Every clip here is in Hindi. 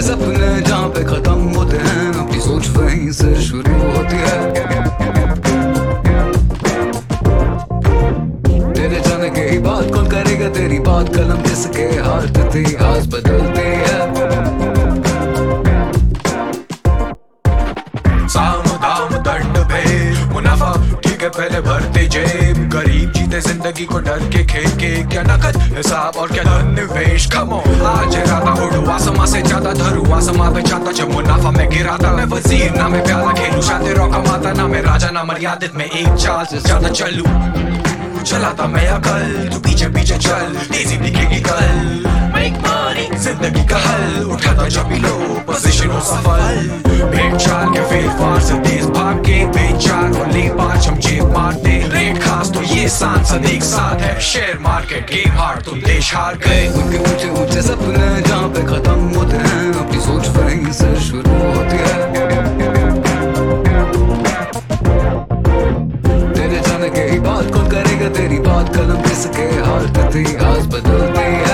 सपने जहाँ पे खत्म होते हैं, अपनी सोच वहीं से शुरू होती है। तेरे जाने के ही बात कौन करेगा तेरी बात, कलम किसके हाथ थी आज बदलती है। साम दाम दंड भेद मुनाफा ठीक है पहले भरते जेब, गरीब जीते जिंदगी को डर के खेल के, क्या नकद हिसाब और क्या धन निवेश। खमो आज इरादा उड़ू आसमां से ज्यादा धरू आसमां पे छाता, जब मुनाफा में गिराता मैं वजीर ना मैं प्याला खेलूं, शादी रौका माता ना मैं राजा ना मर्यादित में एक चाल से ज्यादा चलूं। चलाता मैं अकल तू पीछे पीछे चल, तेजी दिखेगी कल। Make money जिंदगी का हल उठाता जब भी लो पोजीशन हो सफल। भेड़ चाल के फेर फार से तेज भाग के बेचार और ले पांच हम जेब मारते, रेट खास तो ये सांसद एक साथ है। शेयर मार्केट गेम हार तुम देश हार गए। उनके ऊंचे ऊंचे सपने जहाँ पे खत्म होते हैं, अपनी सोच वहीं से शुरू होती है। तेरे जाने के ही बात कौन करेगा तेरी बात, कलम किसके हाथ थी आज बदलती है।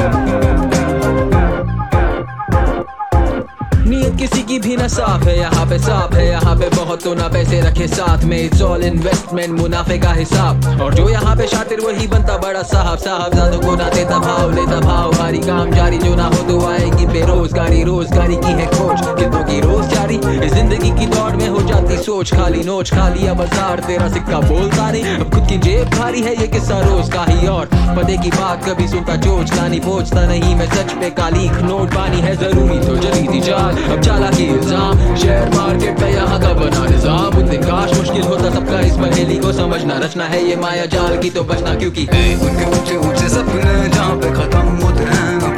नीयत किसी की भी ना साफ है, यहाँ पे साफ है, यहाँ पे बहुत तो ना पैसे रखे साथ में। इट्स ऑल इन्वेस्टमेंट मुनाफे का हिसाब, और जो यहाँ पे शातिर वही बनता बड़ा साहब। साहबजादों को ना देता भाव लेता भाव, भारी काम जारी जो ना हो तो आएगी बेरोजगारी। रोजगारी की है खोज कितनों की रोज जारी, इस जिंदगी की दौड़ में हो जाती सोच खाली। नोच खाली अब बाजार तेरा सिक्का बोलता नहीं, अब खुद की जेब भारी है ये किस्सा रोज का ही। और पते की बात कभी सुनता जोच लानी पहुंचता नहीं मैं सच पे कालीख। नोट पानी है जरूरी तो जली थी चाल, अब चाला की इल्जाम। शेयर मार्केट पे यहाँ का बना निजाम, उन दिन काश मुश्किल होता सबका इस पहेली को समझना। रचना है ये माया जाल की तो बचना क्योंकि उनके ऊंचे ऊंचे सपने जहाँ पे खत्म होते हैं,